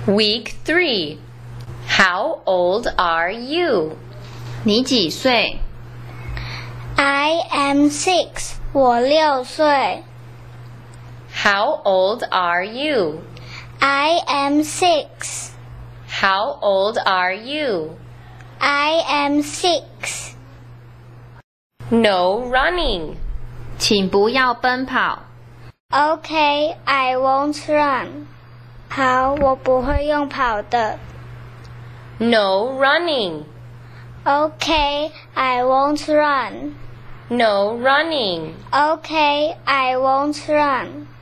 Week 3. How old are you? 你几岁？ I am 6. 我6岁。 How old are you? I am 6. How old are you? I am 6. No running. 请不要奔跑。 Okay, I won't run. 好，我不会用跑的。 No running. Okay, I won't run. No running. Okay, I won't run.